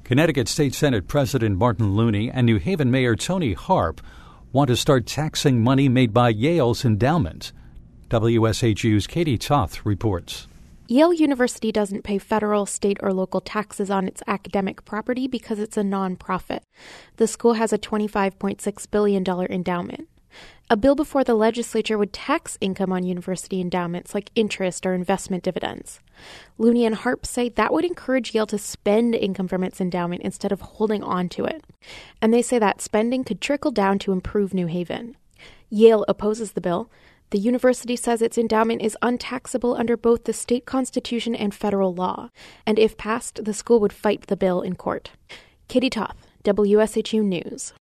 Connecticut State Senate President Martin Looney and New Haven Mayor Tony Harp want to start taxing money made by Yale's endowment. WSHU's Katie Toth reports. Yale University doesn't pay federal, state, or local taxes on its academic property because it's a nonprofit. The school has a $25.6 billion endowment. A bill before the legislature would tax income on university endowments like interest or investment dividends. Looney and Harp say that would encourage Yale to spend income from its endowment instead of holding on to it. And they say that spending could trickle down to improve New Haven. Yale opposes the bill. The university says its endowment is untaxable under both the state constitution and federal law. And if passed, the school would fight the bill in court. Katie Toth, WSHU News.